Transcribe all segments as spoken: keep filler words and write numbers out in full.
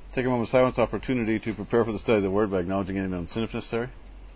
Take a moment of silence opportunity to prepare for the study of the Word by acknowledging any known sin if necessary.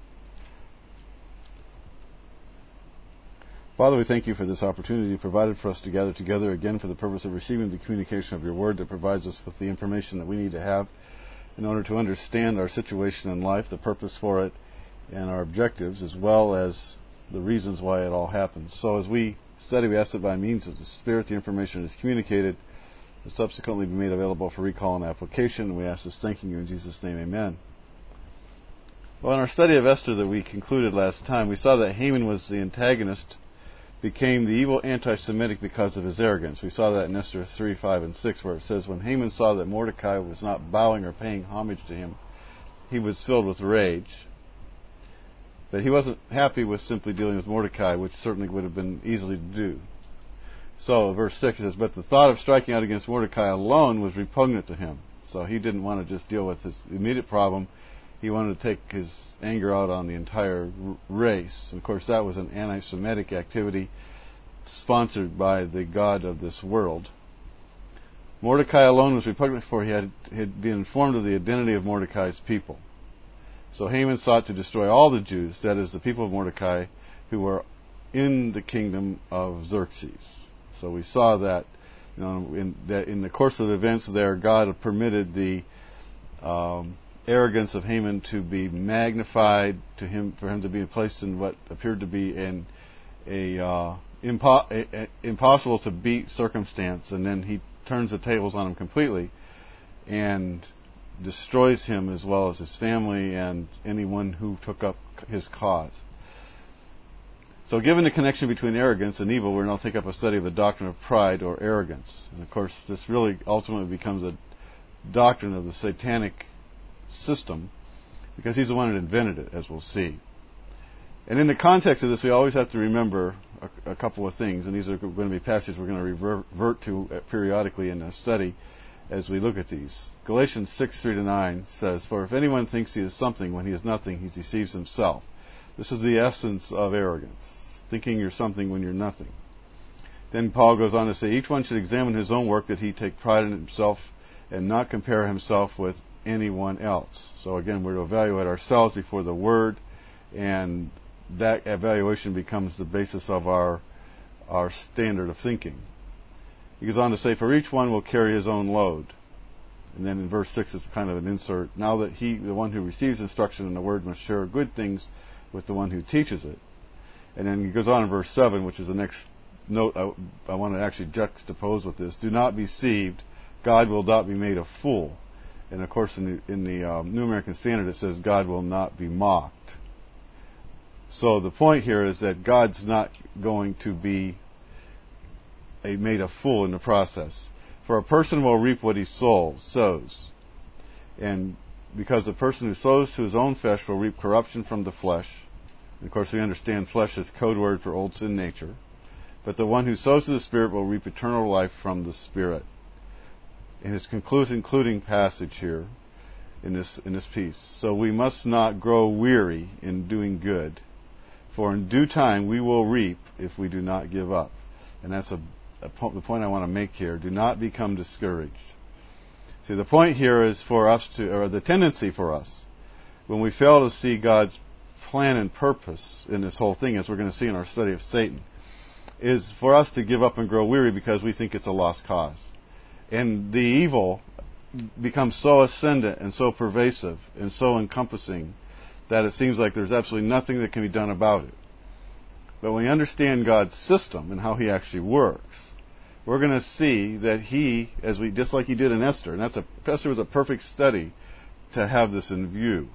Father, we thank you for this opportunity provided for us to gather together again for the purpose of receiving the communication of your Word that provides us with the information that we need to have in order to understand our situation in life, the purpose for it, and our objectives, as well as the reasons why it all happens. So as we study, we ask that by means of the Spirit, the information is communicated and subsequently be made available for recall and application. And we ask this thanking you in Jesus' name, amen. Well, in our study of Esther that we concluded last time, we saw that Haman was the antagonist, became the evil anti-Semitic because of his arrogance. We saw that in Esther three, five, and six, where it says, when Haman saw that Mordecai was not bowing or paying homage to him, he was filled with rage. But he wasn't happy with simply dealing with Mordecai, which certainly would have been easily to do. So, verse six says, but the thought of striking out against Mordecai alone was repugnant to him. So he didn't want to just deal with his immediate problem. He wanted to take his anger out on the entire race. And of course, that was an anti-Semitic activity sponsored by the god of this world. Mordecai alone was repugnant, for he had, had been informed of the identity of Mordecai's people. So Haman sought to destroy all the Jews, that is, the people of Mordecai, who were in the kingdom of Xerxes. So we saw that, you know, in, that in the course of events there, God had permitted the um, arrogance of Haman to be magnified, to him for him to be placed in what appeared to be an a, uh, impo- a, a impossible to beat circumstance, and then he turns the tables on him completely and destroys him as well as his family and anyone who took up his cause. So given the connection between arrogance and evil, we'll now take up a study of the doctrine of pride or arrogance. And of course, this really ultimately becomes a doctrine of the satanic system, because he's the one that invented it, as we'll see. And in the context of this, we always have to remember a, a couple of things, and these are going to be passages we're going to revert to periodically in the study as we look at these. Galatians six, three to nine says, for if anyone thinks he is something when he is nothing, he deceives himself. This is the essence of arrogance, thinking you're something when you're nothing. Then Paul goes on to say, each one should examine his own work, that he take pride in himself and not compare himself with anyone else. So again, we're to evaluate ourselves before the Word, and that evaluation becomes the basis of our our standard of thinking. He goes on to say, for each one will carry his own load. And then in verse six, it's kind of an insert. Now that he, the one who receives instruction in the Word, must share good things with the one who teaches it. And then he goes on in verse seven, which is the next note I, I want to actually juxtapose with this. Do not be deceived. God will not be made a fool. And of course, in the, in the um, New American Standard, it says God will not be mocked. So the point here is that God's not going to be a, made a fool in the process. For a person will reap what he sows. sows. And because the person who sows to his own flesh will reap corruption from the flesh. And of course, we understand flesh is code word for old sin nature. But the one who sows to the Spirit will reap eternal life from the Spirit. In his concluding passage here, in this in this piece. So we must not grow weary in doing good, for in due time we will reap if we do not give up. And that's a, a po- the point I want to make here. Do not become discouraged. See, the point here is for us to, or the tendency for us, when we fail to see God's plan and purpose in this whole thing, as we're going to see in our study of Satan, is for us to give up and grow weary because we think it's a lost cause. And the evil becomes so ascendant and so pervasive and so encompassing that it seems like there's absolutely nothing that can be done about it. But when we understand God's system and how He actually works, we're going to see that He, as we just like He did in Esther, and that's a Esther was a perfect study to have this in view.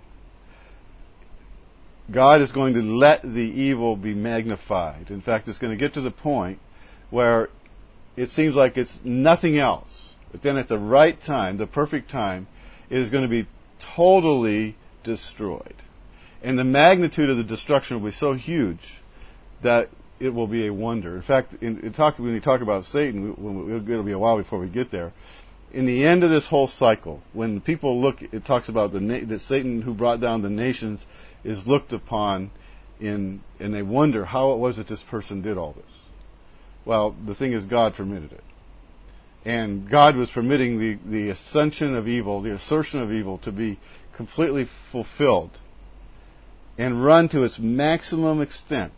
God is going to let the evil be magnified. In fact, it's going to get to the point where it seems like it's nothing else. But then at the right time, the perfect time, it is going to be totally destroyed. And the magnitude of the destruction will be so huge that it will be a wonder. In fact, in, in talk, when we talk about Satan, when we, it'll be a while before we get there. In the end of this whole cycle, when people look, it talks about the na- that Satan who brought down the nations is looked upon in, and they wonder how it was that this person did all this. Well, the thing is, God permitted it. And God was permitting the, the ascension of evil, the assertion of evil, to be completely fulfilled and run to its maximum extent.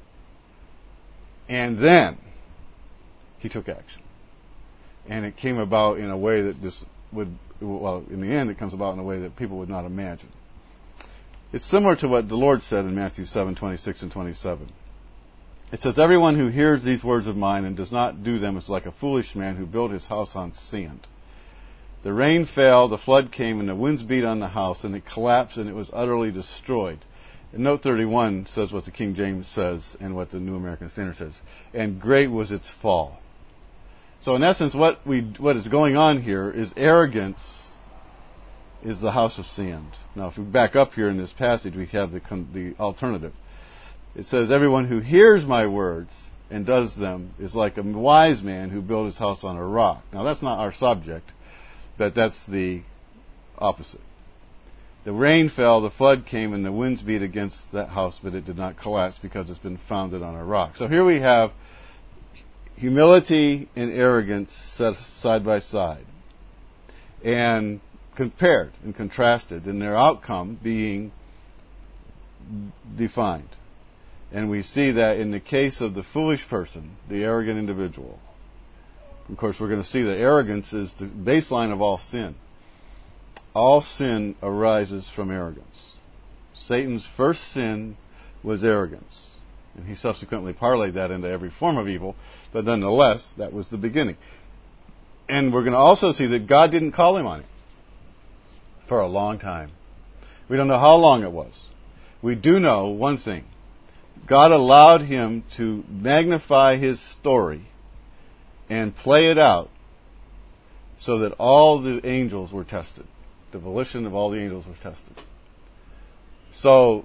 And then he took action. And it came about in a way that just would, well, in the end, it comes about in a way that people would not imagine. It's similar to what the Lord said in Matthew seven, twenty-six and twenty-seven. It says, "Everyone who hears these words of mine and does not do them is like a foolish man who built his house on sand. The rain fell, the flood came, and the winds beat on the house, and it collapsed, and it was utterly destroyed." And note thirty-one says what the King James says and what the New American Standard says. "And great was its fall." So in essence, what we what is going on here is arrogance is the house of sand. Now, if we back up here in this passage, we have the, the alternative. It says, "Everyone who hears my words and does them is like a wise man who built his house on a rock." Now, that's not our subject, but that's the opposite. "The rain fell, the flood came, and the winds beat against that house, but it did not collapse because it's been founded on a rock." So here we have humility and arrogance set side by side and compared and contrasted, and their outcome being defined. And we see that in the case of the foolish person, the arrogant individual. Of course, we're going to see that arrogance is the baseline of all sin. All sin arises from arrogance. Satan's first sin was arrogance. And he subsequently parlayed that into every form of evil. But nonetheless, that was the beginning. And we're going to also see that God didn't call him on it for a long time. We don't know how long it was. We do know one thing. God allowed him to magnify his story and play it out so that all the angels were tested. The volition of all the angels was tested. So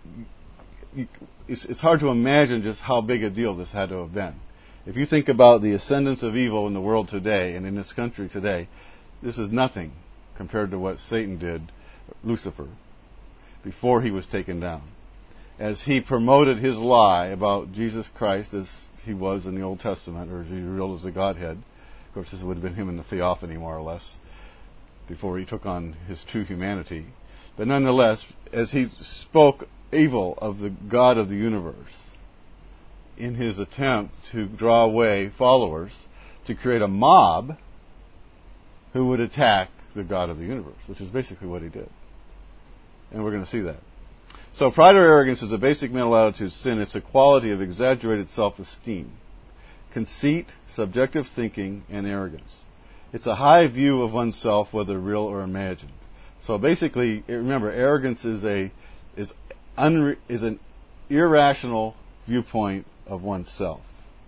it's hard to imagine just how big a deal this had to have been. If you think about the ascendance of evil in the world today and in this country today, this is nothing compared to what Satan did, Lucifer, before he was taken down. As he promoted his lie about Jesus Christ as he was in the Old Testament, or as he revealed as the Godhead. Of course, this would have been him in the theophany, more or less, before he took on his true humanity. But nonetheless, as he spoke evil of the God of the universe, in his attempt to draw away followers, to create a mob who would attack the God of the universe, which is basically what he did. And we're going to see that. So pride or arrogance is a basic mental attitude sin. It's a quality of exaggerated self-esteem, conceit, subjective thinking, and arrogance. It's a high view of oneself, whether real or imagined. So basically, remember, arrogance is a is unre, is an irrational viewpoint of oneself.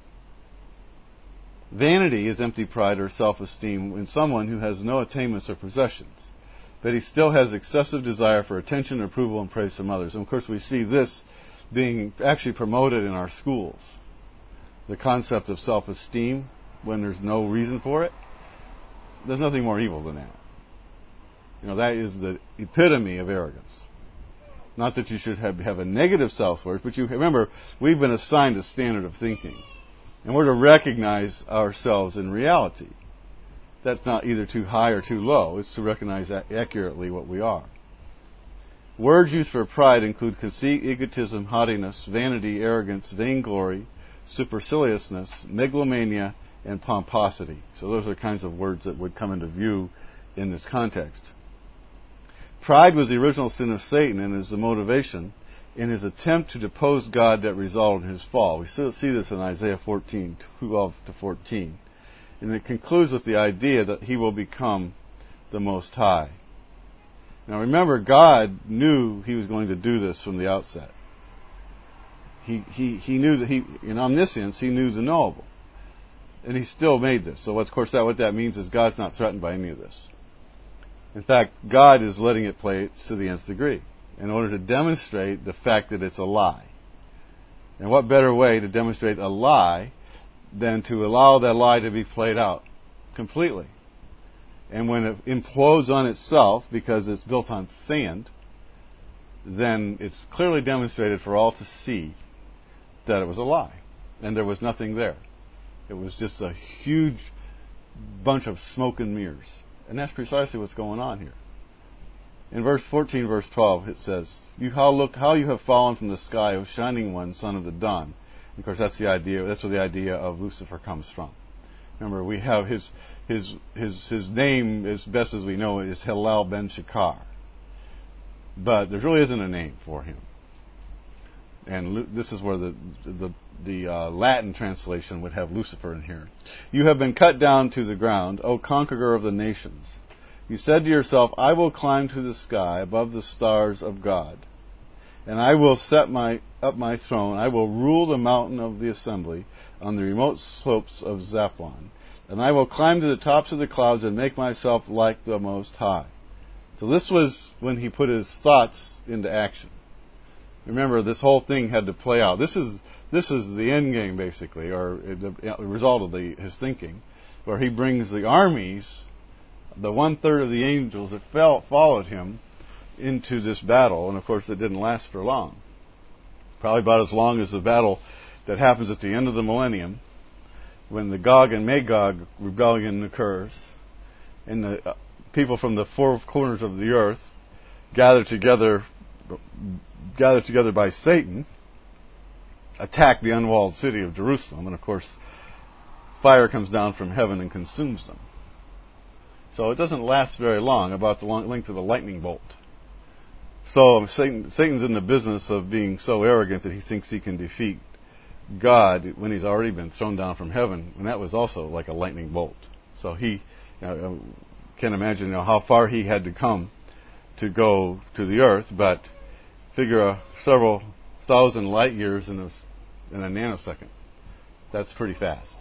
Vanity is empty pride or self-esteem in someone who has no attainments or possessions, but he still has excessive desire for attention, approval, and praise from others. And of course, we see this being actually promoted in our schools. The concept of self-esteem, when there's no reason for it, there's nothing more evil than that. You know, that is the epitome of arrogance. Not that you should have, have a negative self-worth, but you remember, we've been assigned a standard of thinking. And we're to recognize ourselves in reality. That's not either too high or too low. It's to recognize accurately what we are. Words used for pride include conceit, egotism, haughtiness, vanity, arrogance, vainglory, superciliousness, megalomania, and pomposity. So those are kinds of words that would come into view in this context. Pride was the original sin of Satan and is the motivation in his attempt to depose God that resulted in his fall. We see this in Isaiah fourteen, twelve to fourteen. And it concludes with the idea that he will become the Most High. Now remember, God knew he was going to do this from the outset. He, he, he knew that he, in omniscience, he knew the knowable. And he still made this. So of course that what that means is God's not threatened by any of this. In fact, God is letting it play to the nth degree in order to demonstrate the fact that it's a lie. And what better way to demonstrate a lie than to allow that lie to be played out completely? And when it implodes on itself because it's built on sand, then it's clearly demonstrated for all to see that it was a lie. And there was nothing there. It was just a huge bunch of smoke and mirrors. And that's precisely what's going on here. In verse fourteen, verse twelve, it says, "You how look how you have fallen from the sky, O shining one, son of the dawn." And of course, that's the idea. That's where the idea of Lucifer comes from. Remember, we have his his his his name, as best as we know, is Hillel ben Shakar, but there really isn't a name for him. And this is where the the the uh, Latin translation would have Lucifer in here. "You have been cut down to the ground, O conqueror of the nations. You said to yourself, I will climb to the sky above the stars of God, and I will set my up my throne. I will rule the mountain of the assembly on the remote slopes of Zaphon, and I will climb to the tops of the clouds and make myself like the Most High." So this was when he put his thoughts into action. Remember, this whole thing had to play out. This is this is the end game, basically, or the result of the, his thinking, where he brings the armies, the one-third of the angels that fell, followed him, into this battle. And, of course, it didn't last for long. Probably about as long as the battle that happens at the end of the millennium, when the Gog and Magog rebellion occurs, and the uh, people from the four corners of the earth gather together, gathered together by Satan, attack the unwalled city of Jerusalem, and of course fire comes down from heaven and consumes them. So it doesn't last very long, about the length of a lightning bolt. So Satan, Satan's in the business of being so arrogant that he thinks he can defeat God when he's already been thrown down from heaven, and that was also like a lightning bolt. So he, you know, can't imagine you know, how far he had to come to go to the earth, but figure uh, several thousand light years in a, in a nanosecond. That's pretty fast.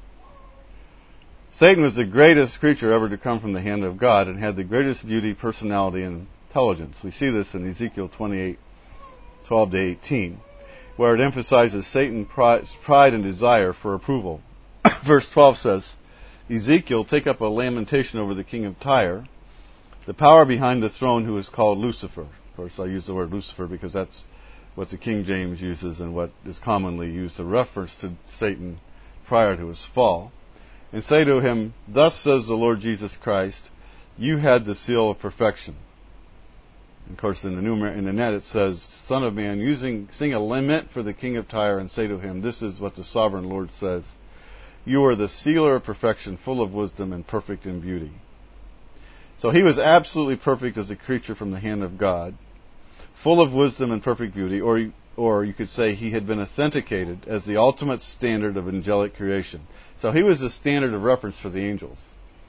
Satan was the greatest creature ever to come from the hand of God and had the greatest beauty, personality, and intelligence. We see this in Ezekiel twenty-eight, twelve to eighteen, where it emphasizes Satan's pride and desire for approval. Verse twelve says, "Ezekiel, take up a lamentation over the king of Tyre, the power behind the throne, who is called Lucifer." Of course, I use the word Lucifer because that's what the King James uses and what is commonly used, a reference to Satan prior to his fall. "And say to him, Thus says the Lord Jesus Christ, you had the seal of perfection." And of course, in the numer- in the net it says, "Son of man, using sing a lament for the king of Tyre, and say to him, This is what the sovereign Lord says: You are the sealer of perfection, full of wisdom and perfect in beauty." So he was absolutely perfect as a creature from the hand of God, full of wisdom and perfect beauty, or or you could say he had been authenticated as the ultimate standard of angelic creation. So he was the standard of reference for the angels.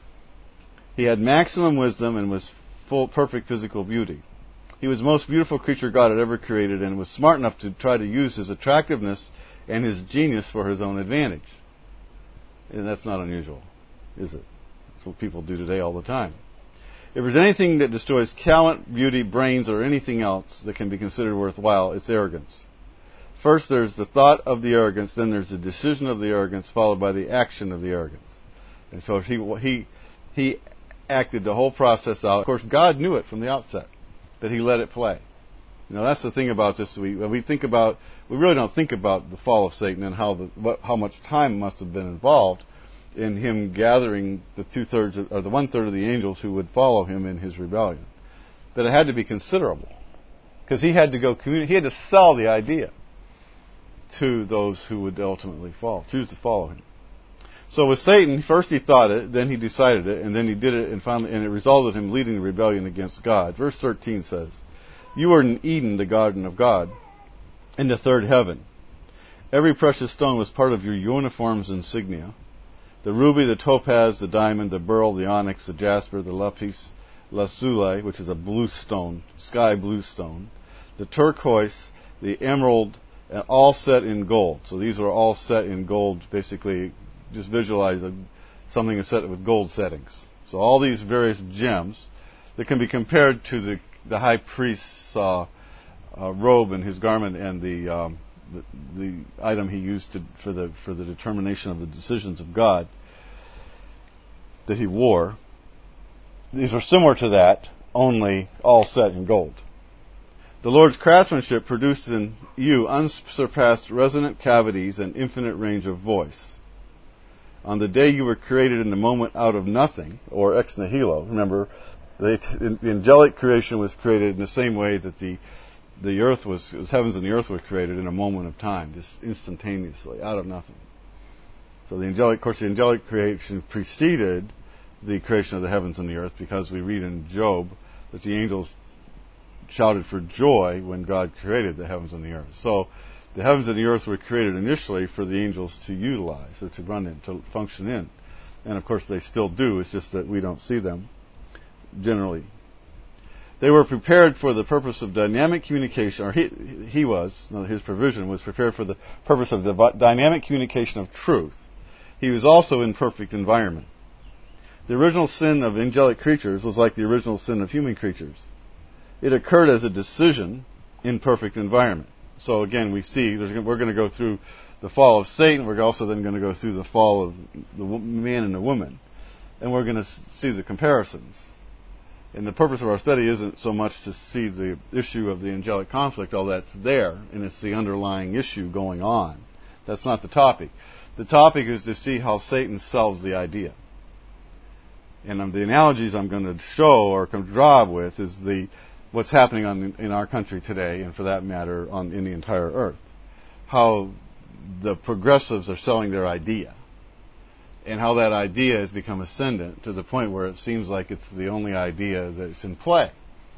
He had maximum wisdom and was full, perfect physical beauty. He was the most beautiful creature God had ever created, and was smart enough to try to use his attractiveness and his genius for his own advantage. And that's not unusual, is it? That's what people do today all the time. If there's anything that destroys talent, beauty, brains, or anything else that can be considered worthwhile, it's arrogance. First there's the thought of the arrogance, then there's the decision of the arrogance, followed by the action of the arrogance. And so he he he acted the whole process out. Of course, God knew it from the outset, but he let it play. You know, that's the thing about this. We when we think about, we really don't think about the fall of Satan and how the what, how much time must have been involved in him gathering the two-thirds of, or the one-third of the angels who would follow him in his rebellion. But it had to be considerable, because he had to go communi- he had to sell the idea to those who would ultimately fall, choose to follow him. So with Satan, first he thought it, then he decided it, and then he did it, and finally, and it resulted in him leading the rebellion against God. Verse thirteen says, "You were in Eden, the garden of God, in the third heaven. Every precious stone was part of your uniform's insignia: the ruby, the topaz, the diamond, the beryl, the onyx, the jasper, the lapis lazuli, which is a blue stone, sky blue stone, the turquoise, the emerald, and all set in gold." So these were all set in gold. Basically, just visualize a, something is set with gold settings. So all these various gems that can be compared to the the high priest's uh, uh, robe and his garment, and the, um, the the item he used to, for the for the determination of the decisions of God that he wore. These were similar to that, only all set in gold. The Lord's craftsmanship produced in you unsurpassed resonant cavities and infinite range of voice. On the day you were created in the moment out of nothing, or ex nihilo, remember, the, the angelic creation was created in the same way that the the earth was, the heavens and the earth were created in a moment of time, just instantaneously, out of nothing. So the angelic, of course, the angelic creation preceded the creation of the heavens and the earth, because we read in Job that the angels shouted for joy when God created the heavens and the earth. So the heavens and the earth were created initially for the angels to utilize, or to run in, to function in. And of course they still do, it's just that we don't see them generally. They were prepared for the purpose of dynamic communication, or he, he was, no, his provision was prepared for the purpose of div- dynamic communication of truth. He was also in perfect environment. The original sin of angelic creatures was like the original sin of human creatures. It occurred as a decision in perfect environment. So again, we see, there's, we're going to go through the fall of Satan, we're also then going to go through the fall of the man and the woman. And we're going to see the comparisons. And the purpose of our study isn't so much to see the issue of the angelic conflict, all that's there, and it's the underlying issue going on. That's not the topic. The topic is to see how Satan sells the idea. And um, the analogies I'm going to show or draw with is the what's happening on, in our country today, and for that matter, on in the entire earth. How the progressives are selling their idea. And how that idea has become ascendant to the point where it seems like it's the only idea that's in play.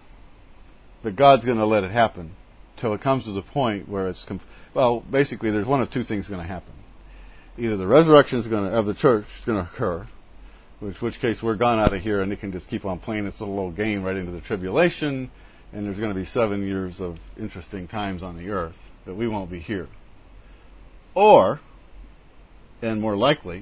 But God's going to let it happen till it comes to the point where it's... Comp- well, basically, there's one of two things going to happen. Either the resurrection is going to, of the church is going to occur, which which case we're gone out of here and it can just keep on playing its little old game right into the tribulation, and there's going to be seven years of interesting times on the earth, but we won't be here. Or, and more likely,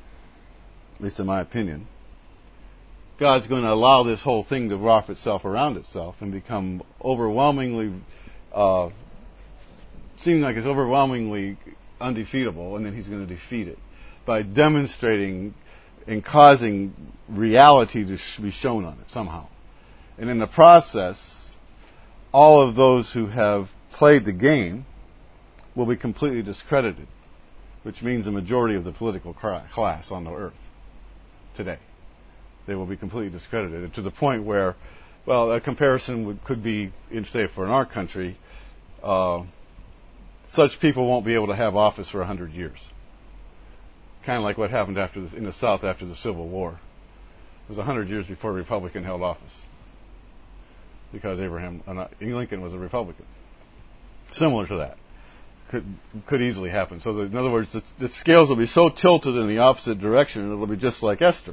at least in my opinion, God's going to allow this whole thing to wrap itself around itself and become overwhelmingly, uh, seem like it's overwhelmingly undefeatable, and then He's going to defeat it by demonstrating and causing reality to sh- be shown on it somehow. And in the process, all of those who have played the game will be completely discredited, which means the majority of the political class on the earth today. They will be completely discredited to the point where, well, a comparison would, could be, say, for in our country, uh, such people won't be able to have office for a hundred years. Kind of like what happened after this, in the South after the Civil War. It was a hundred years before a Republican held office, because Abraham uh, not, Lincoln was a Republican. Similar to that. Could could easily happen. So, that, in other words, the, the scales will be so tilted in the opposite direction, it'll be just like Esther.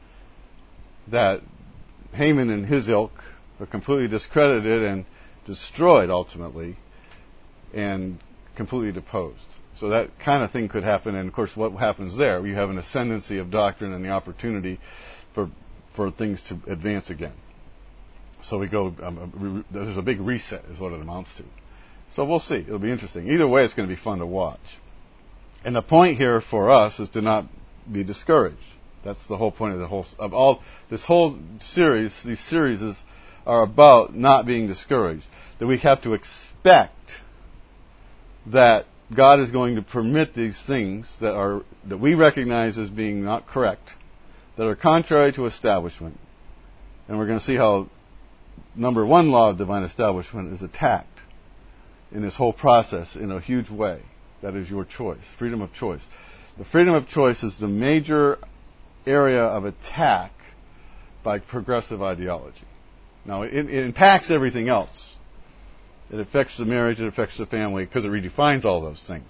That Haman and his ilk are completely discredited and destroyed ultimately, and completely deposed. So that kind of thing could happen, and of course, what happens there? You have an ascendancy of doctrine and the opportunity for for things to advance again. So we go. Um, there's a big reset, is what it amounts to. So we'll see. It'll be interesting. Either way, it's going to be fun to watch. And the point here for us is to not be discouraged. That's the whole point of the whole of all this whole series. These series are about not being discouraged. That we have to expect that God is going to permit these things that are that we recognize as being not correct, that are contrary to establishment, and we're going to see how number one law of divine establishment is attacked in this whole process in a huge way. That is your choice, freedom of choice. The freedom of choice is the major area of attack by progressive ideology. Now, it, it impacts everything else. It affects the marriage, it affects the family, because it redefines all those things.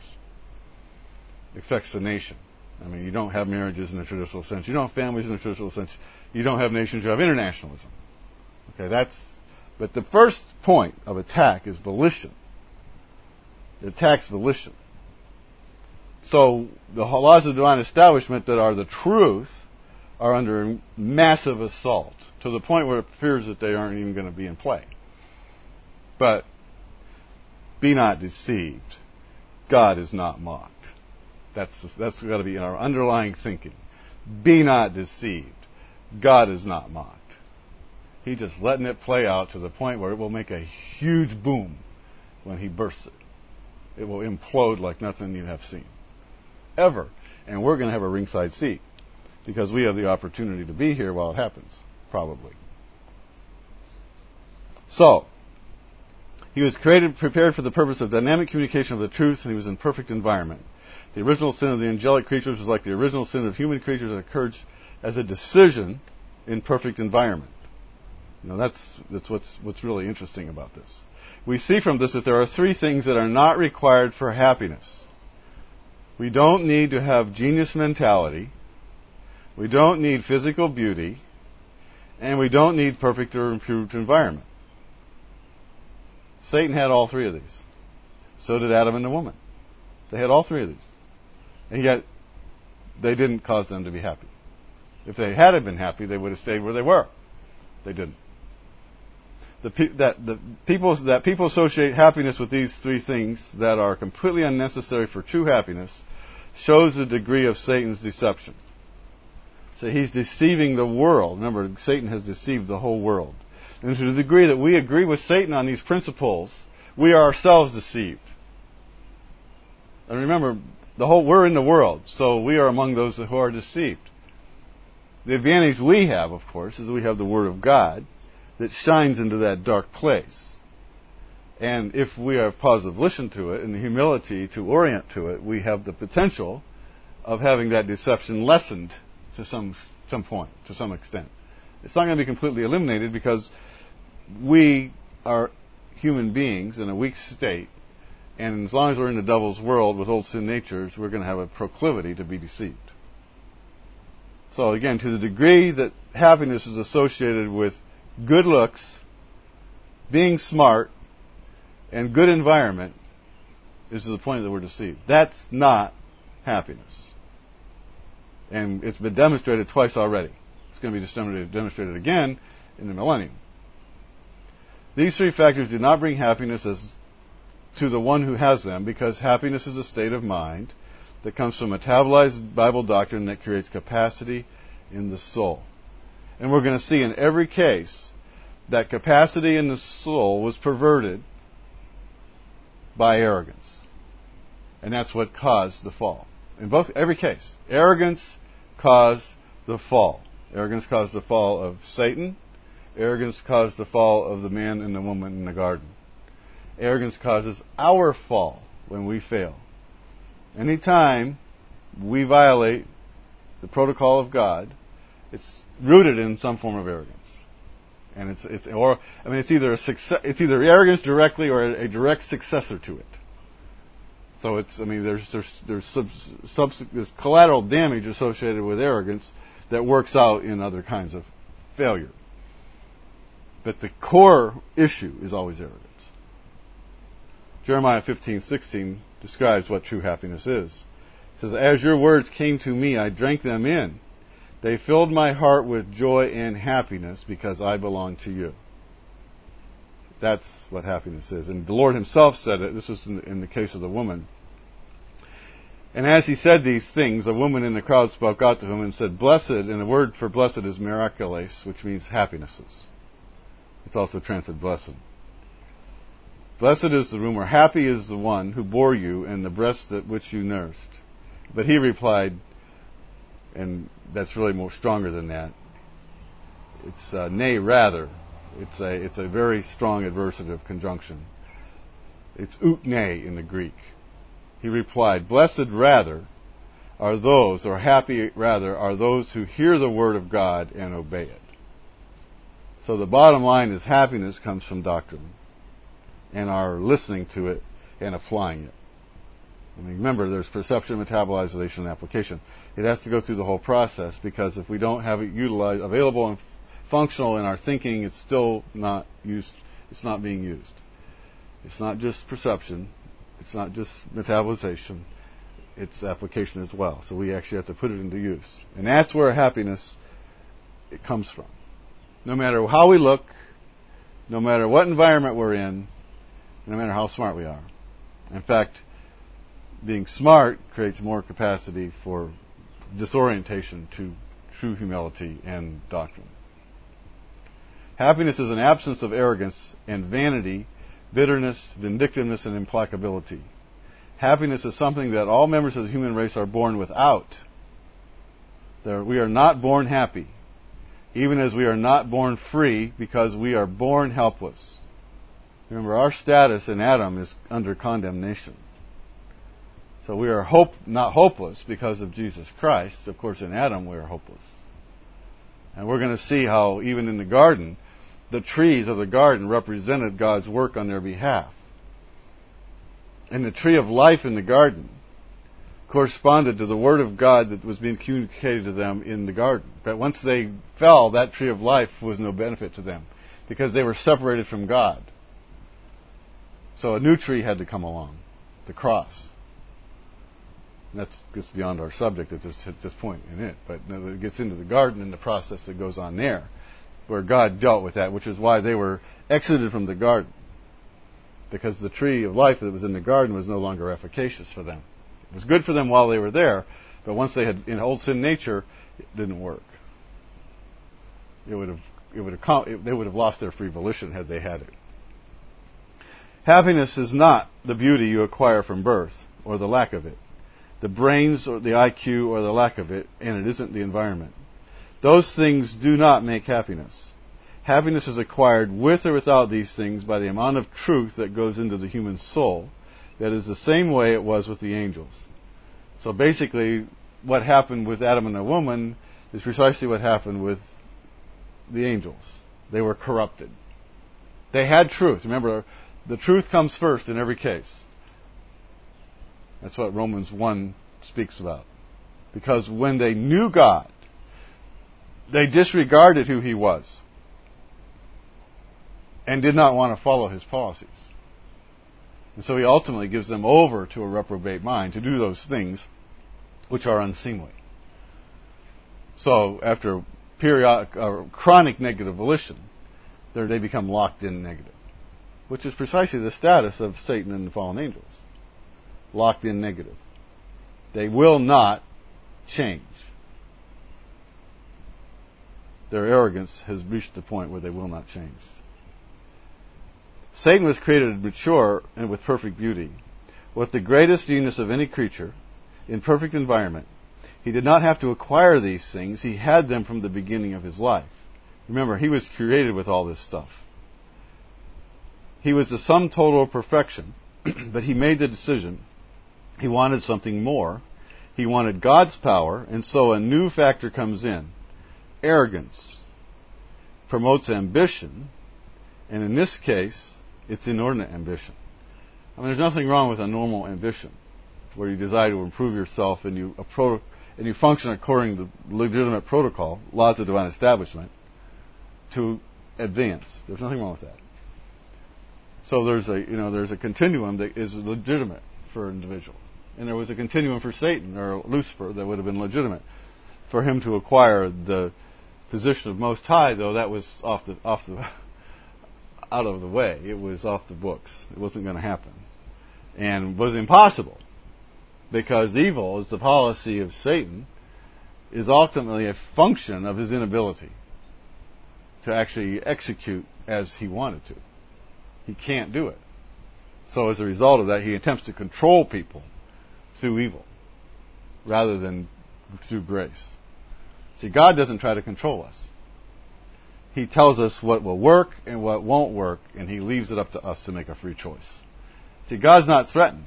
It affects the nation. I mean, you don't have marriages in the traditional sense. You don't have families in the traditional sense. You don't have nations. You have internationalism. Okay, that's... But the first point of attack is volition. It attacks volition. So the laws of divine establishment that are the truth are under massive assault, to the point where it appears that they aren't even going to be in play. But be not deceived. God is not mocked. That's that's got to be in our underlying thinking. Be not deceived. God is not mocked. He's just letting it play out to the point where it will make a huge boom when He bursts it. It will implode like nothing you have seen. Ever. And we're going to have a ringside seat because we have the opportunity to be here while it happens, probably. So, he was created, prepared for the purpose of dynamic communication of the truth, and he was in perfect environment. The original sin of the angelic creatures was like the original sin of human creatures that occurred as a decision in perfect environment. You know, that's, that's what's, what's really interesting about this. We see from this that there are three things that are not required for happiness. We don't need to have genius mentality. We don't need physical beauty. And we don't need perfect or improved environment. Satan had all three of these. So did Adam and the woman. They had all three of these. And yet, they didn't cause them to be happy. If they had been happy, they would have stayed where they were. They didn't. The, pe- that, the people, that people associate happiness with these three things that are completely unnecessary for true happiness shows the degree of Satan's deception. So he's deceiving the world. Remember, Satan has deceived the whole world. And to the degree that we agree with Satan on these principles, we are ourselves deceived. And remember, the whole we're in the world, so we are among those who are deceived. The advantage we have, of course, is we have the Word of God that shines into that dark place. And if we have positive listen to it and the humility to orient to it, we have the potential of having that deception lessened to some some point, to some extent. It's not going to be completely eliminated because we are human beings in a weak state, and as long as we're in the devil's world with old sin natures, we're going to have a proclivity to be deceived. So again, to the degree that happiness is associated with good looks, being smart, and good environment, is to the point that we're deceived. That's not happiness. And it's been demonstrated twice already. It's going to be demonstrated, demonstrated again in the millennium. These three factors do not bring happiness as to the one who has them, because happiness is a state of mind that comes from metabolized Bible doctrine that creates capacity in the soul. And we're going to see in every case that capacity in the soul was perverted by arrogance. And that's what caused the fall. In both every case, arrogance caused the fall. Arrogance caused the fall of Satan. Arrogance caused the fall of the man and the woman in the garden. Arrogance causes our fall when we fail. Anytime we violate the protocol of God, it's rooted in some form of arrogance. And it's it's or I mean it's either a success, it's either arrogance directly or a, a direct successor to it. So it's I mean there's there's there's sub, sub, there's collateral damage associated with arrogance that works out in other kinds of failure. But the core issue is always arrogance. Jeremiah fifteen sixteen describes what true happiness is. It says, "As your words came to me, I drank them in. They filled my heart with joy and happiness because I belong to you." That's what happiness is. And the Lord himself said it. This was in the, in the case of the woman. "And as he said these things, a woman in the crowd spoke out to him and said, 'Blessed,'" and the word for blessed is miraculous, which means happinesses. It's also translated blessed. "Blessed is the womb, or happy is the one who bore you and the breast that which you nursed." But he replied, and that's really more stronger than that. It's uh, nay, rather. It's a it's a very strong adversative conjunction. It's ut nay in the Greek. He replied, "Blessed rather are those, or happy rather, are those who hear the word of God and obey it." So the bottom line is happiness comes from doctrine and our listening to it and applying it. I mean, remember, there's perception, metabolization, and application. It has to go through the whole process, because if we don't have it utilized, available and functional in our thinking, it's still not used. It's not being used. It's not just perception. It's not just metabolization. It's application as well. So we actually have to put it into use. And that's where happiness it comes from. No matter how we look, no matter what environment we're in, no matter how smart we are. In fact, being smart creates more capacity for disorientation to true humility and doctrine. Happiness is an absence of arrogance and vanity, bitterness, vindictiveness, and implacability. Happiness is something that all members of the human race are born without. There, we are not born happy, even as we are not born free, because we are born helpless. Remember, our status in Adam is under condemnation. So we are hope, not hopeless because of Jesus Christ. Of course, in Adam we are hopeless. And we're going to see how, even in the garden, the trees of the garden represented God's work on their behalf. And the tree of life in the garden corresponded to the Word of God that was being communicated to them in the garden. But once they fell, that tree of life was no benefit to them because they were separated from God. So a new tree had to come along, the cross. And that's just beyond our subject at this, at this point in it. But it gets into the garden and the process that goes on there, where God dealt with that, which is why they were exited from the garden. Because the tree of life that was in the garden was no longer efficacious for them. It was good for them while they were there, but once they had in old sin nature, it didn't work. It would have, it would have, it, they would have lost their free volition had they had it. Happiness is not the beauty you acquire from birth or the lack of it, the brains or the I Q or the lack of it, and it isn't the environment. Those things do not make happiness. Happiness is acquired with or without these things by the amount of truth that goes into the human soul. That is the same way it was with the angels. So basically, what happened with Adam and the woman is precisely what happened with the angels. They were corrupted. They had truth. Remember, the truth comes first in every case. That's what Romans one speaks about. Because when they knew God, they disregarded who He was and did not want to follow His policies. And so He ultimately gives them over to a reprobate mind to do those things which are unseemly. So after periodic or chronic negative volition, they become locked in negative, which is precisely the status of Satan and the fallen angels. Locked in negative. They will not change. Their arrogance has reached the point where they will not change. Satan was created mature and with perfect beauty, with the greatest genius of any creature, in perfect environment. He did not have to acquire these things. He had them from the beginning of his life. Remember, he was created with all this stuff. He was the sum total of perfection, but he made the decision. He wanted something more. He wanted God's power, and so a new factor comes in. Arrogance promotes ambition, and in this case, it's inordinate ambition. I mean, there's nothing wrong with a normal ambition, where you desire to improve yourself and you appro- and you function according to legitimate protocol, laws of divine establishment, to advance. There's nothing wrong with that. So there's a you know there's a continuum that is legitimate for an individual, and there was a continuum for Satan or Lucifer that would have been legitimate for him to acquire the position of Most High. Though that was off the off the out of the way. It was off the books. It wasn't going to happen, and was impossible, because evil, as the policy of Satan, is ultimately a function of his inability to actually execute as he wanted to. He can't do it. So as a result of that, he attempts to control people through evil rather than through grace. See, God doesn't try to control us. He tells us what will work and what won't work, and He leaves it up to us to make a free choice. See, God's not threatened.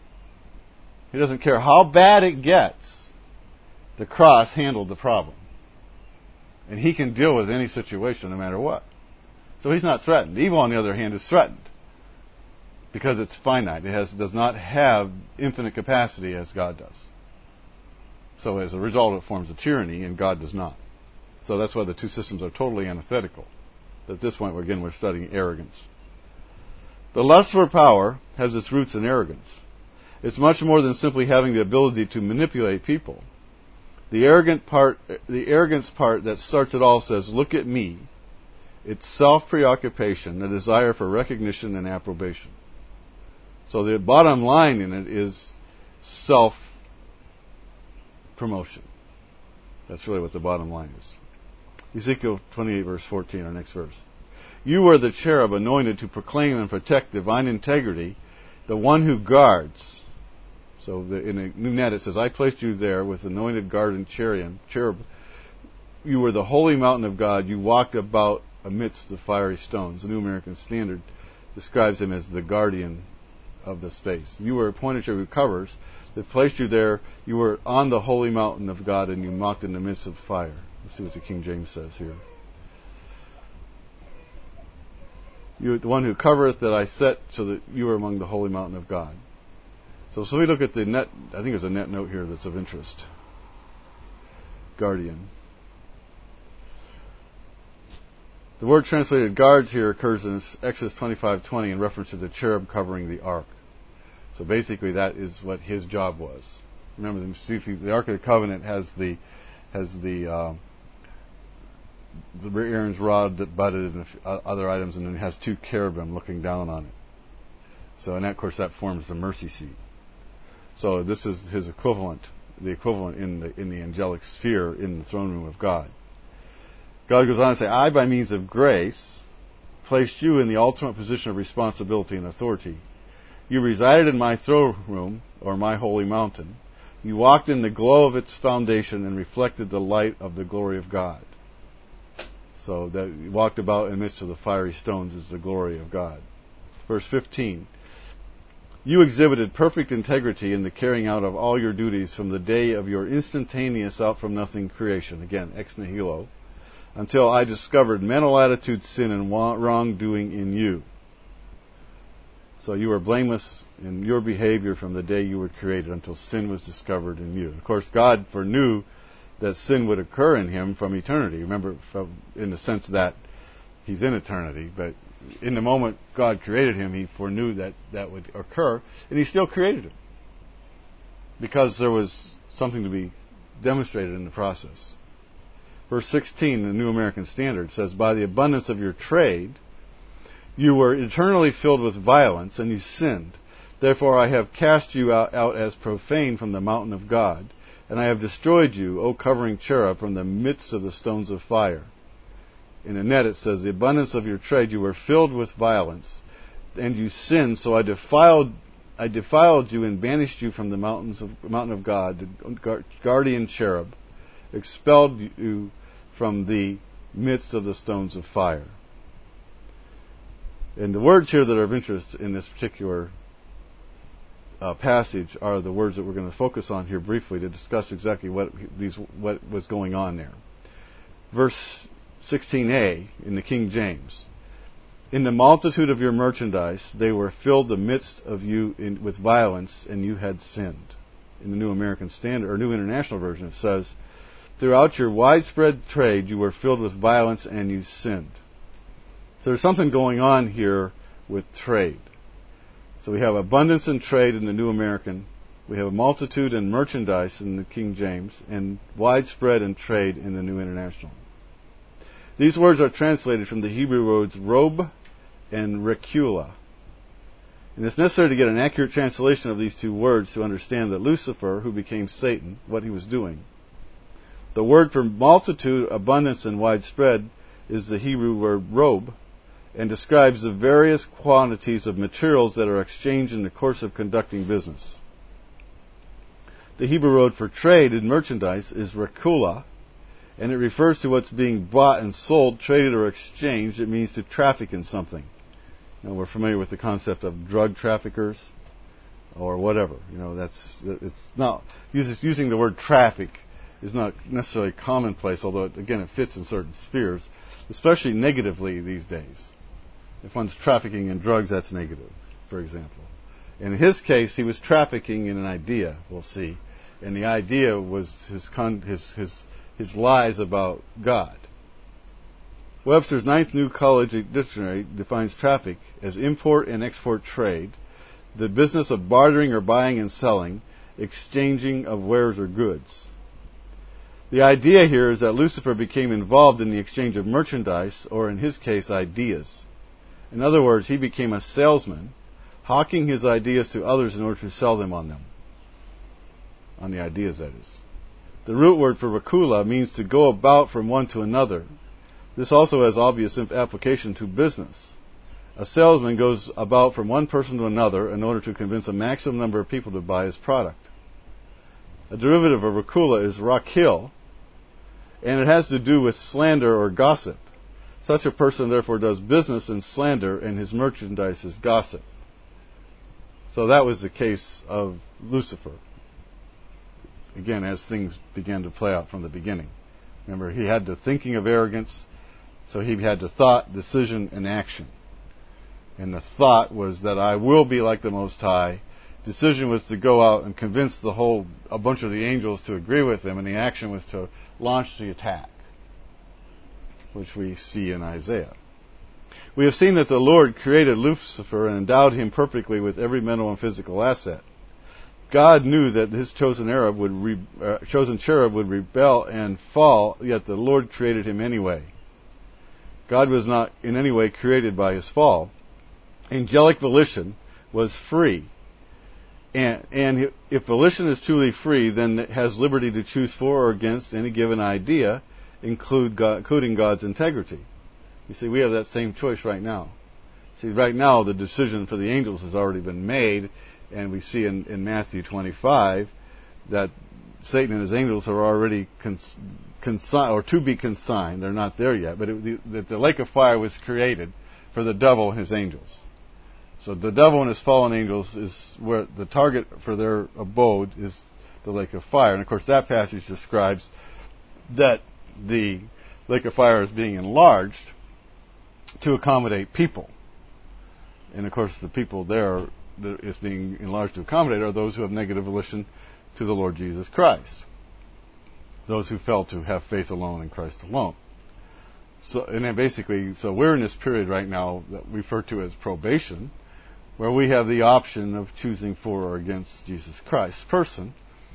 He doesn't care how bad it gets. The cross handled the problem. And He can deal with any situation no matter what. So He's not threatened. Evil, on the other hand, is threatened. Because it's finite. It has, does not have infinite capacity as God does. So as a result, it forms a tyranny, and God does not. So that's why the two systems are totally antithetical. But at this point, again, we're studying arrogance. The lust for power has its roots in arrogance. It's much more than simply having the ability to manipulate people. The arrogant part, the arrogance part that starts it all says, "Look at me." It's self-preoccupation, the desire for recognition and approbation. So the bottom line in it is self-promotion. That's really what the bottom line is. Ezekiel twenty-eight, verse fourteen, our next verse. "You are the cherub anointed to proclaim and protect divine integrity, the one who guards." So the, in a new net it says, I placed you there with anointed guard and cherub. cherub. You were the holy mountain of God. You walked about amidst the fiery stones. The New American Standard describes him as the guardian of the space. You were appointed cherub who covers. That placed you there. You were on the holy mountain of God, and you walked in the midst of fire. Let's see what the King James says here. You, the one who covereth that I set, so that you are among the holy mountain of God. So, so we look at the net. I think there's a net note here that's of interest. Guardian. The word translated guards here occurs in Exodus twenty-five twenty in reference to the cherub covering the ark. So basically, that is what his job was. Remember, the, the Ark of the Covenant has the has the uh, the Aaron's rod that budded and other items, and then it has two cherubim looking down on it. So, and that, of course, that forms the mercy seat. So this is his equivalent, the equivalent in the in the angelic sphere in the throne room of God. God goes on to say, I, by means of grace, placed you in the ultimate position of responsibility and authority. You resided in my throne room, or my holy mountain. You walked in the glow of its foundation and reflected the light of the glory of God. So that you walked about in the midst of the fiery stones is the glory of God. Verse fifteen. You exhibited perfect integrity in the carrying out of all your duties from the day of your instantaneous out-from-nothing creation, again, ex nihilo, until I discovered mental attitude, sin, and wrongdoing in you. So you were blameless in your behavior from the day you were created until sin was discovered in you. Of course, God foreknew that sin would occur in him from eternity. Remember, from, in the sense that he's in eternity, but in the moment God created him, he foreknew that that would occur, and he still created him because there was something to be demonstrated in the process. Verse sixteen, the New American Standard, says, by the abundance of your trade, you were eternally filled with violence, and you sinned. Therefore I have cast you out, out as profane from the mountain of God, and I have destroyed you, O covering cherub, from the midst of the stones of fire. In the net it says, the abundance of your trade, you were filled with violence, and you sinned, so I defiled I defiled you and banished you from the mountains of mountain of God, the guardian cherub, expelled you from the midst of the stones of fire. And the words here that are of interest in this particular uh, passage are the words that we're going to focus on here briefly to discuss exactly what these what was going on there. Verse sixteen a in the King James. In the multitude of your merchandise, they were filled the midst of you in, with violence, and you had sinned. In the New American Standard, or New International Version, it says, throughout your widespread trade, you were filled with violence, and you sinned. So there's something going on here with trade. So we have abundance in trade in the New American. We have a multitude in merchandise in the King James, and widespread in trade in the New International. These words are translated from the Hebrew words robe and recula. And it's necessary to get an accurate translation of these two words to understand that Lucifer, who became Satan, what he was doing. The word for multitude, abundance, and widespread is the Hebrew word robe, and describes the various quantities of materials that are exchanged in the course of conducting business. The Hebrew word for trade in merchandise is recula, and it refers to what's being bought and sold, traded, or exchanged. It means to traffic in something. Now, we're familiar with the concept of drug traffickers or whatever. You know, that's it's not using the word traffic is not necessarily commonplace, although it, again it fits in certain spheres, especially negatively these days. If one's trafficking in drugs, that's negative, for example. In his case, he was trafficking in an idea. We'll see, and the idea was his con- his his his lies about God. Webster's Ninth New College Dictionary defines traffic as import and export trade, the business of bartering or buying and selling, exchanging of wares or goods. The idea here is that Lucifer became involved in the exchange of merchandise, or in his case, ideas. In other words, he became a salesman, hawking his ideas to others in order to sell them on them. On the ideas, that is. The root word for recula means to go about from one to another. This also has obvious application to business. A salesman goes about from one person to another in order to convince a maximum number of people to buy his product. A derivative of Rakula is Rakil, and it has to do with slander or gossip. Such a person therefore does business in slander, and his merchandise is gossip. So that was the case of Lucifer. Again, as things began to play out from the beginning. Remember, he had the thinking of arrogance, so he had the thought, decision, and action. And the thought was that I will be like the Most High. Decision was to go out and convince the whole, a bunch of the angels to agree with him, and the action was to launch the attack, which we see in Isaiah. We have seen that the Lord created Lucifer and endowed him perfectly with every mental and physical asset. God knew that his chosen Arab would re, uh, chosen cherub would rebel and fall, yet the Lord created him anyway. God was not in any way created by his fall. Angelic volition was free. And, and if volition is truly free, then it has liberty to choose for or against any given idea, include God, including God's integrity. You see, we have that same choice right now. See, right now the decision for the angels has already been made, and we see in, in Matthew twenty-five that Satan and his angels are already cons- consigned, or to be consigned. They're not there yet, but it, the, the, the lake of fire was created for the devil and his angels. So the devil and his fallen angels is where the target for their abode is the lake of fire. And of course that passage describes that the lake of fire is being enlarged to accommodate people. And of course the people there that is being enlarged to accommodate are those who have negative volition to the Lord Jesus Christ. Those who fail to have faith alone in Christ alone. So, and then basically, so we're in this period right now that we refer to as probation, where we have the option of choosing for or against Jesus Christ's person,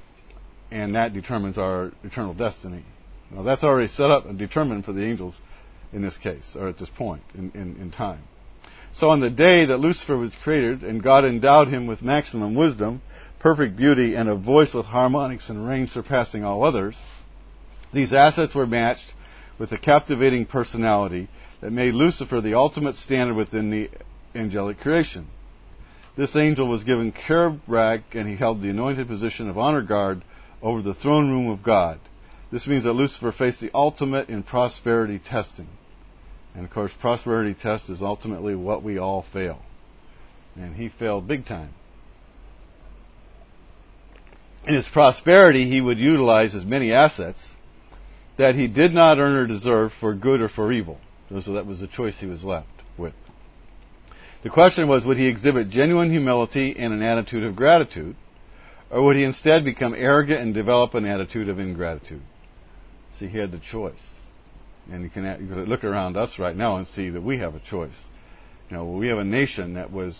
and that determines our eternal destiny. Now that's already set up and determined for the angels in this case, or at this point in, in, in time. So on the day that Lucifer was created, and God endowed him with maximum wisdom, perfect beauty, and a voice with harmonics and range surpassing all others, these assets were matched with a captivating personality that made Lucifer the ultimate standard within the angelic creation. This angel was given cherub rank, and he held the anointed position of honor guard over the throne room of God. This means that Lucifer faced the ultimate in prosperity testing. And of course, prosperity test is ultimately what we all fail. And he failed big time. In his prosperity, he would utilize as many assets that he did not earn or deserve for good or for evil. So that was the choice he was left with. The question was, would he exhibit genuine humility and an attitude of gratitude, or would he instead become arrogant and develop an attitude of ingratitude? See, he had the choice. And you can, you can look around us right now and see that we have a choice. You know, we have a nation that was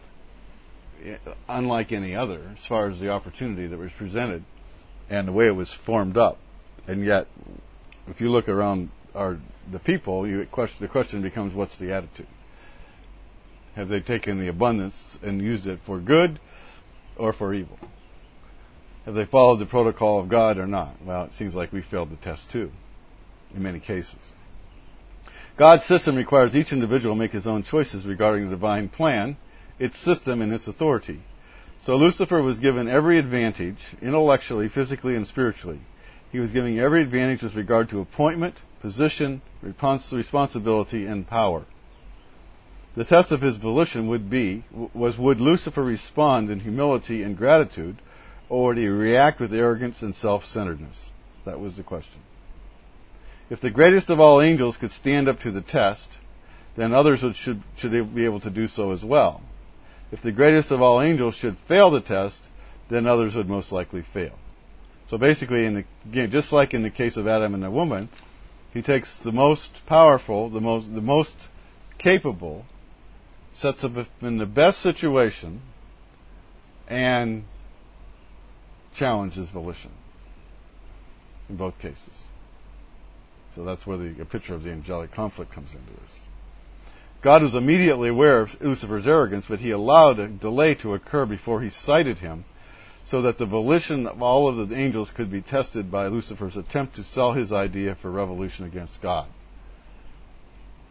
unlike any other as far as the opportunity that was presented and the way it was formed up. And yet, if you look around our the people, you question, the question becomes, what's the attitude? Have they taken the abundance and used it for good or for evil? Have they followed the protocol of God or not? Well, it seems like we failed the test too, in many cases. God's system requires each individual make his own choices regarding the divine plan, its system, and its authority. So Lucifer was given every advantage, intellectually, physically, and spiritually. He was given every advantage with regard to appointment, position, responsibility, and power. The test of his volition would be, was would Lucifer respond in humility and gratitude, or would he react with arrogance and self-centeredness? That was the question. If the greatest of all angels could stand up to the test, then others would, should, should be able to do so as well. If the greatest of all angels should fail the test, then others would most likely fail. So basically, in the, again, just like in the case of Adam and the woman, he takes the most powerful, the most, the most capable, sets up in the best situation, and challenges volition in both cases. So that's where the a picture of the angelic conflict comes into this. God was immediately aware of Lucifer's arrogance, but he allowed a delay to occur before he cited him, so that the volition of all of the angels could be tested by Lucifer's attempt to sell his idea for revolution against God.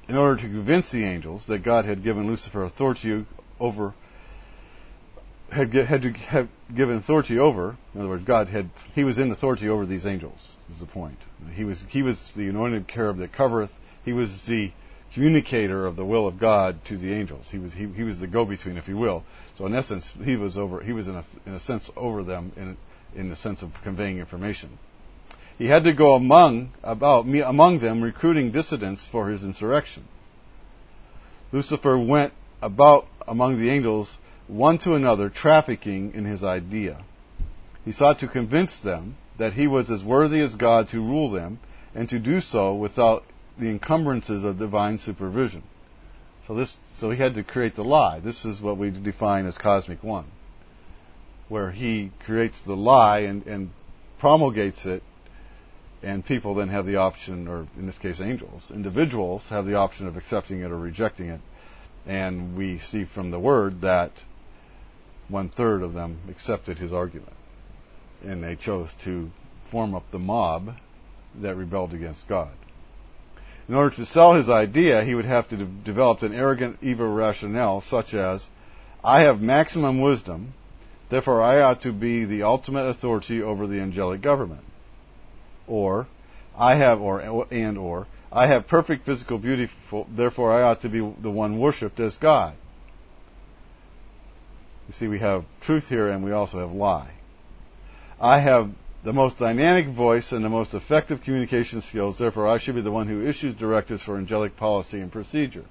in order to convince the angels that God had given Lucifer authority over, had, had to have given authority over, in other words, God had, he was in authority over these angels, is the point. He was, he was the anointed cherub that covereth, he was the communicator of the will of God to the angels. He was, he, he was the go-between, if you will. So in essence, he was over, he was in a, in a sense over them in, in the sense of conveying information. He had to go among, about, among them, recruiting dissidents for his insurrection. Lucifer went about among the angels, one to another, trafficking in his idea. He sought to convince them that he was as worthy as God to rule them, and to do so without the encumbrances of divine supervision. So this, so he had to create the lie. This is what we define as cosmic one, where he creates the lie and, and promulgates it, and people then have the option, or in this case angels, individuals have the option of accepting it or rejecting it. And we see from the word that one-third of them accepted his argument. And they chose to form up the mob that rebelled against God. In order to sell his idea, he would have to de- develop an arrogant, evil rationale such as, I have maximum wisdom, therefore I ought to be the ultimate authority over the angelic government. Or, I have, or, and or, I have perfect physical beauty, therefore I ought to be the one worshipped as God. You see, we have truth here and we also have lie. I have the most dynamic voice and the most effective communication skills, therefore I should be the one who issues directives for angelic policy and procedure.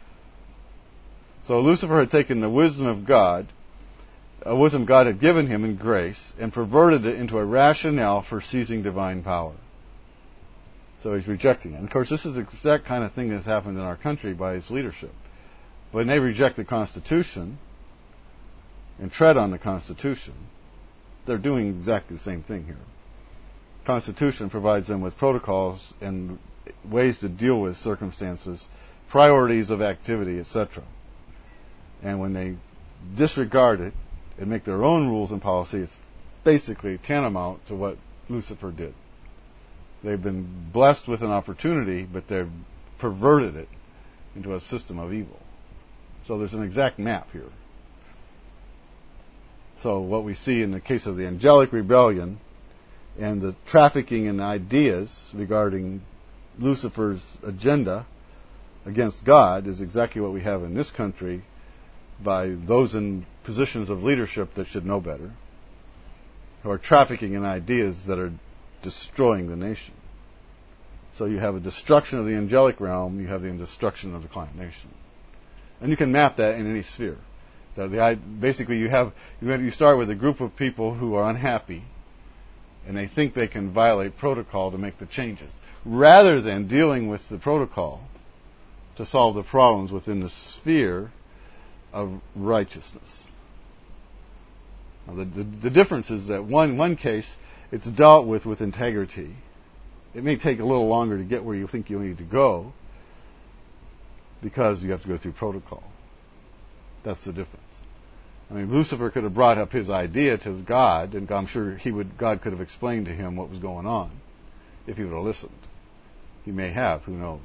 So Lucifer had taken the wisdom of God, a wisdom God had given him in grace, and perverted it into a rationale for seizing divine power. So he's rejecting it. And of course, this is the exact kind of thing that's happened in our country by its leadership. When they reject the Constitution and tread on the Constitution, they're doing exactly the same thing here. The Constitution provides them with protocols and ways to deal with circumstances, priorities of activity, et cetera. And when they disregard it and make their own rules and policy, it's basically tantamount to what Lucifer did. They've been blessed with an opportunity, but they've perverted it into a system of evil. So there's an exact map here. So what we see in the case of the angelic rebellion and the trafficking in ideas regarding Lucifer's agenda against God is exactly what we have in this country by those in positions of leadership that should know better, who are trafficking in ideas that are destroying the nation. So you have a destruction of the angelic realm, you have the destruction of the client nation. And you can map that in any sphere. So the, basically you have you start with a group of people who are unhappy and they think they can violate protocol to make the changes, rather than dealing with the protocol to solve the problems within the sphere of righteousness. Now the, the, the difference is that one one case, it's dealt with with integrity. It may take a little longer to get where you think you need to go because you have to go through protocol. That's the difference. I mean, Lucifer could have brought up his idea to God, and I'm sure he would. God could have explained to him what was going on if he would have listened. He may have, who knows.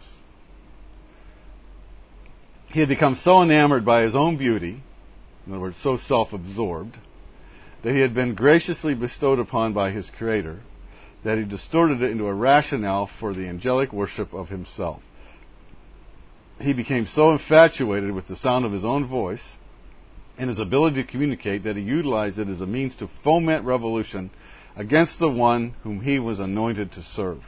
He had become so enamored by his own beauty, in other words, so self-absorbed, that he had been graciously bestowed upon by his Creator, that he distorted it into a rationale for the angelic worship of himself. He became so infatuated with the sound of his own voice and his ability to communicate that he utilized it as a means to foment revolution against the one whom he was anointed to serve.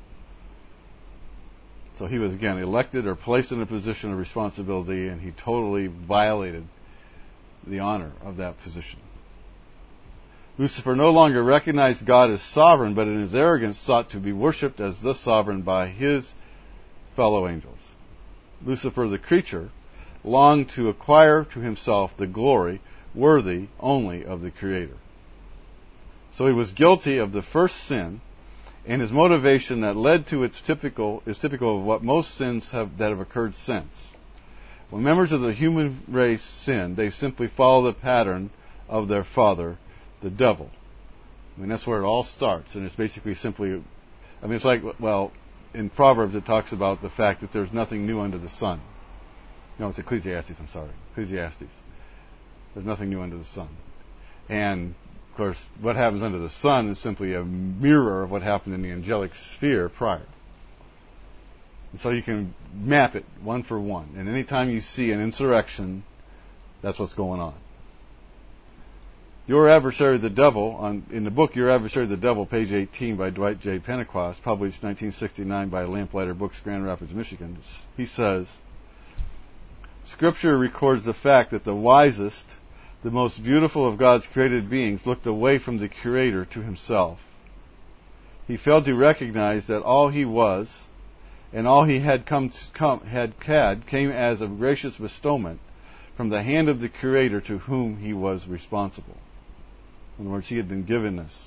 So he was again elected or placed in a position of responsibility, and he totally violated the honor of that position. Lucifer no longer recognized God as sovereign, but in his arrogance sought to be worshipped as the sovereign by his fellow angels. Lucifer, the creature, longed to acquire to himself the glory worthy only of the Creator. So he was guilty of the first sin, and his motivation that led to its typical is typical of what most sins have that have occurred since. When members of the human race sin, they simply follow the pattern of their father, the devil. I mean, that's where it all starts, and it's basically simply, I mean, it's like, well, in Proverbs it talks about the fact that there's nothing new under the sun. No, it's Ecclesiastes, I'm sorry. Ecclesiastes. There's nothing new under the sun. And, of course, what happens under the sun is simply a mirror of what happened in the angelic sphere prior. And so you can map it one for one. And anytime you see an insurrection, that's what's going on. Your Adversary the Devil, on, in the book Your Adversary the Devil, page eighteen by Dwight J. Pentecost, published nineteen sixty-nine by Lamplighter Books, Grand Rapids, Michigan, he says, Scripture records the fact that the wisest, the most beautiful of God's created beings looked away from the Creator to himself. He failed to recognize that all he was and all he had come, to, come had had came as a gracious bestowment from the hand of the Creator to whom he was responsible. In other words, he had been given this,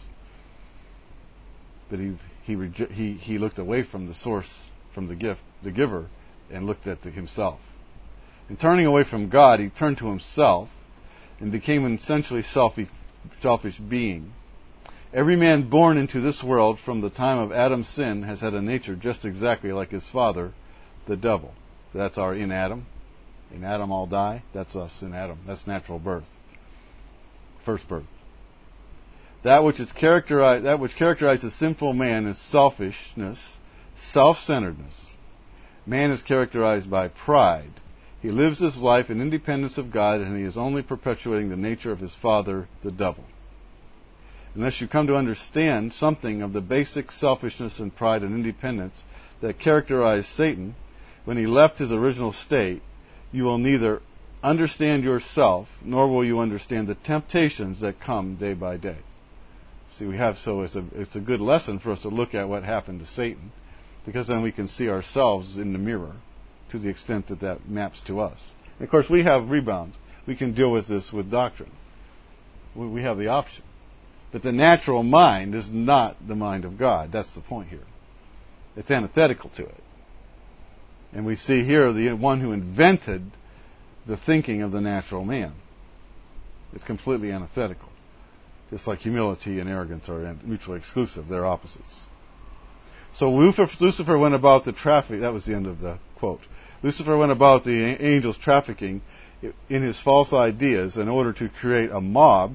but he he he he looked away from the source, from the gift, the giver, and looked at the, himself. In turning away from God, he turned to himself and became an essentially selfish, selfish being. Every man born into this world from the time of Adam's sin has had a nature just exactly like his father, the devil. That's our in Adam. In Adam all die. That's us in Adam. That's natural birth. First birth. That which is characterized, that which characterizes sinful man is selfishness, self-centeredness. Man is characterized by pride. He lives his life in independence of God, and he is only perpetuating the nature of his father, the devil. Unless you come to understand something of the basic selfishness and pride and independence that characterized Satan when he left his original state, you will neither understand yourself, nor will you understand the temptations that come day by day. See, we have so it's a it's a good lesson for us to look at what happened to Satan, because then we can see ourselves in the mirror to the extent that that maps to us. And of course, we have rebound. We can deal with this with doctrine. We, we have the option. But the natural mind is not the mind of God. That's the point here. It's antithetical to it. And we see here the one who invented the thinking of the natural man. It's completely antithetical. Just like humility and arrogance are mutually exclusive. They're opposites. So Lucifer went about the traffic. That was the end of the quote. Lucifer went about the angels trafficking in his false ideas in order to create a mob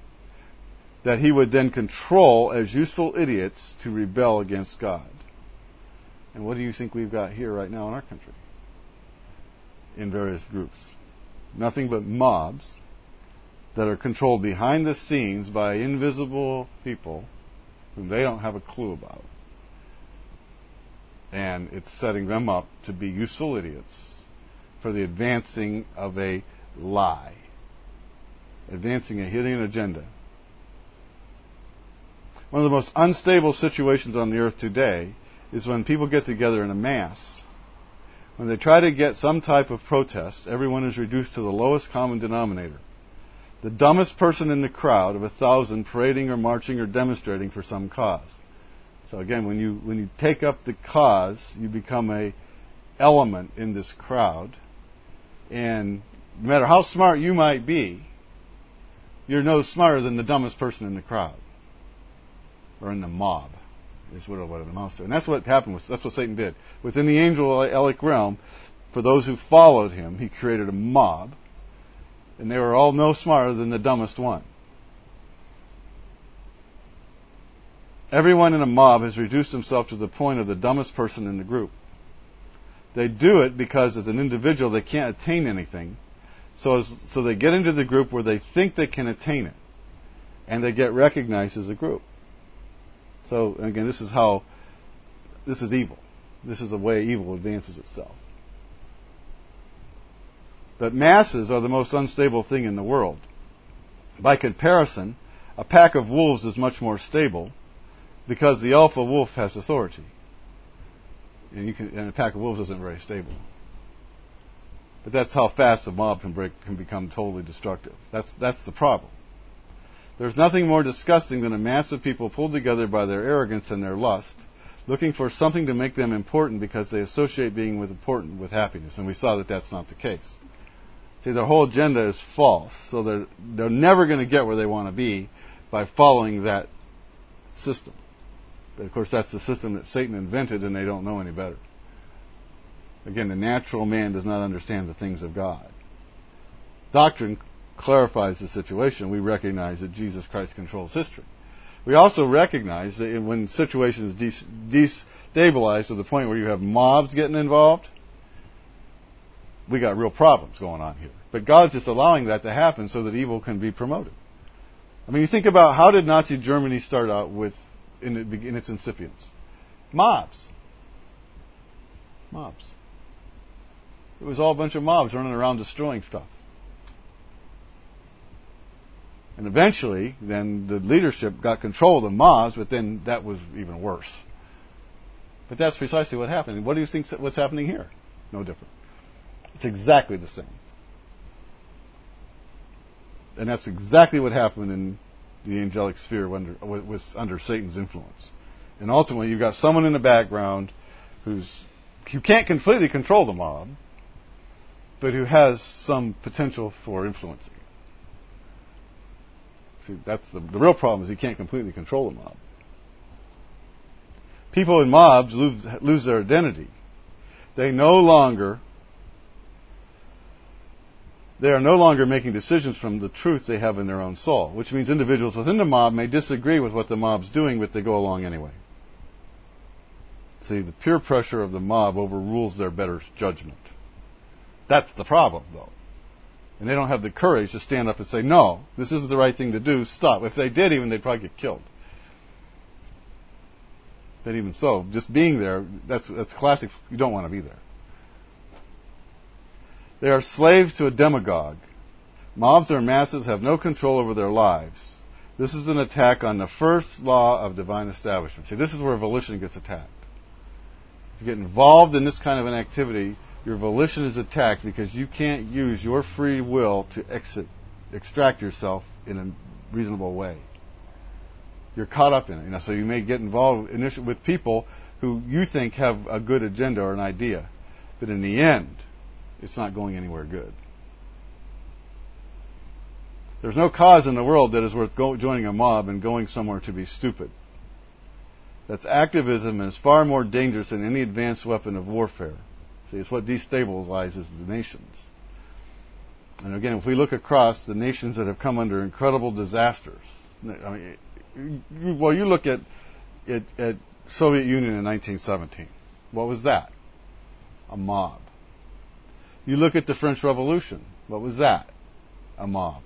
that he would then control as useful idiots to rebel against God. And what do you think we've got here right now in our country? In various groups. Nothing but mobs that are controlled behind the scenes by invisible people whom they don't have a clue about. And it's setting them up to be useful idiots for the advancing of a lie. Advancing a hidden agenda. One of the most unstable situations on the earth today is when people get together in a mass. When they try to get some type of protest, everyone is reduced to the lowest common denominator. The dumbest person in the crowd of a thousand parading or marching or demonstrating for some cause. So again, when you when you take up the cause, you become a element in this crowd. And no matter how smart you might be, you're no smarter than the dumbest person in the crowd. Or in the mob, is what it amounts to. And that's what happened with, that's what Satan did. Within the angelic realm, for those who followed him, he created a mob, and they were all no smarter than the dumbest one. Everyone in a mob has reduced himself to the point of the dumbest person in the group. They do it because as an individual they can't attain anything, so as, so they get into the group where they think they can attain it, and they get recognized as a group. So, again, this is how, this is evil. This is the way evil advances itself. But masses are the most unstable thing in the world. By comparison, a pack of wolves is much more stable because the alpha wolf has authority. And, you can, and a pack of wolves isn't very stable. But that's how fast a mob can, break, can become totally destructive. That's, that's the problem. There's nothing more disgusting than a mass of people pulled together by their arrogance and their lust, looking for something to make them important because they associate being with important with happiness. And we saw that that's not the case. See, their whole agenda is false, so they're, they're never going to get where they want to be by following that system. But of course, that's the system that Satan invented, and they don't know any better. Again, the natural man does not understand the things of God. Doctrine clarifies the situation. We recognize that Jesus Christ controls history. We also recognize that when situations destabilize to the point where you have mobs getting involved, we got real problems going on here. But God's just allowing that to happen so that evil can be promoted. I mean, you think about, how did Nazi Germany start out with in, the, in its incipience? Mobs. Mobs. It was all a bunch of mobs running around destroying stuff. And eventually, then the leadership got control of the mobs, but then that was even worse. But that's precisely what happened. What do you think what's happening here? No different. It's exactly the same. And that's exactly what happened in the angelic sphere under, was under Satan's influence. And ultimately, you've got someone in the background who's who can't completely control the mob, but who has some potential for influencing. See, that's the, the real problem, is he can't completely control the mob. People in mobs lose, lose their identity. They no longer They are no longer making decisions from the truth they have in their own soul, which means individuals within the mob may disagree with what the mob's doing, but they go along anyway. See, the peer pressure of the mob overrules their better judgment. That's the problem, though. And they don't have the courage to stand up and say, no, this isn't the right thing to do, stop. If they did, even, they'd probably get killed. But even so, just being there, that's, that's classic. You don't want to be there. They are slaves to a demagogue. Mobs or masses have no control over their lives. This is an attack on the first law of divine establishment. See, this is where volition gets attacked. If you get involved in this kind of an activity, your volition is attacked because you can't use your free will to exit, extract yourself in a reasonable way. You're caught up in it. You know, so you may get involved initially with people who you think have a good agenda or an idea. But in the end, it's not going anywhere good. There's no cause in the world that is worth go, joining a mob and going somewhere to be stupid. That's activism, and is far more dangerous than any advanced weapon of warfare. See, it's what destabilizes the nations. And again, if we look across the nations that have come under incredible disasters, I mean, you, well, you look at, at, at Soviet Union in nineteen seventeen. What was that? A mob. You look at the French Revolution. What was that? A mob.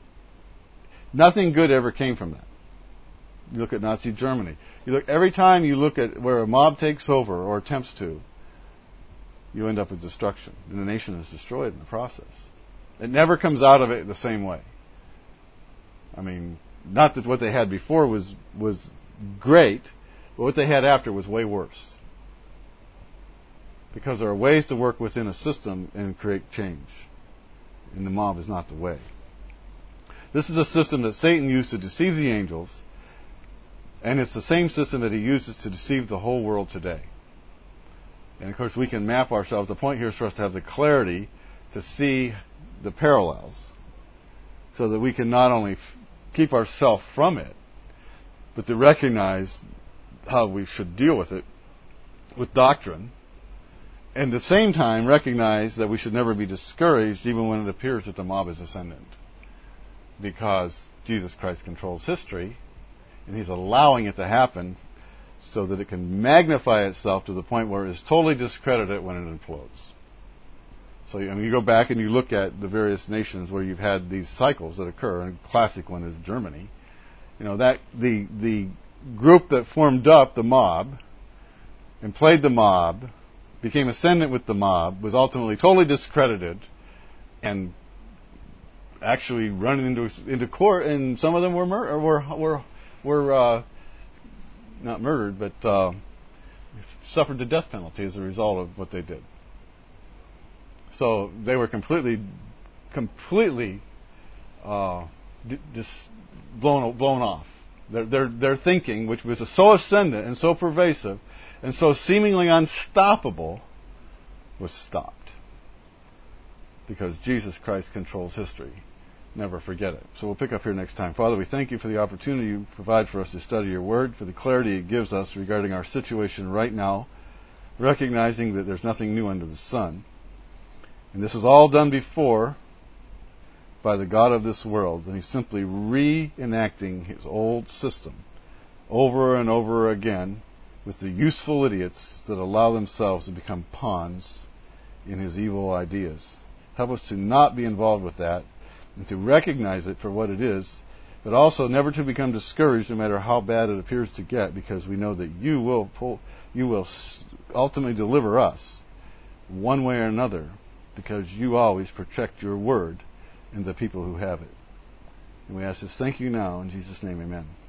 Nothing good ever came from that. You look at Nazi Germany. You look every time you look at where a mob takes over or attempts to, you end up with destruction. And the nation is destroyed in the process. It never comes out of it the same way. I mean, not that what they had before was was great, but what they had after was way worse. Because there are ways to work within a system and create change. And the mob is not the way. This is a system that Satan used to deceive the angels, and it's the same system that he uses to deceive the whole world today. And of course, we can map ourselves. The point here is for us to have the clarity to see the parallels, so that we can not only f- keep ourselves from it, but to recognize how we should deal with it with doctrine, and at the same time recognize that we should never be discouraged even when it appears that the mob is ascendant. Because Jesus Christ controls history, and He's allowing it to happen so that it can magnify itself to the point where it is totally discredited when it implodes. So I mean, you go back and you look at the various nations where you've had these cycles that occur, and a classic one is Germany. You know, that the the group that formed up the mob and played the mob, became ascendant with the mob, was ultimately totally discredited and actually run into into court, and some of them were mur- were were were uh, not murdered, but uh, suffered the death penalty as a result of what they did. So they were completely, completely uh, d- just blown blown off. Their their their thinking, which was so ascendant and so pervasive and so seemingly unstoppable, was stopped. Because Jesus Christ controls history. never forget it. So we'll pick up here next time. Father, we thank you for the opportunity you provide for us to study your word, for the clarity it gives us regarding our situation right now, recognizing that there's nothing new under the sun. And this was all done before by the God of this world, and he's simply reenacting his old system over and over again with the useful idiots that allow themselves to become pawns in his evil ideas. Help us to not be involved with that and to recognize it for what it is, but also never to become discouraged no matter how bad it appears to get, because we know that you will pull, you will ultimately deliver us one way or another, because you always protect your word and the people who have it. And we ask this, thank you now, in Jesus' name, amen.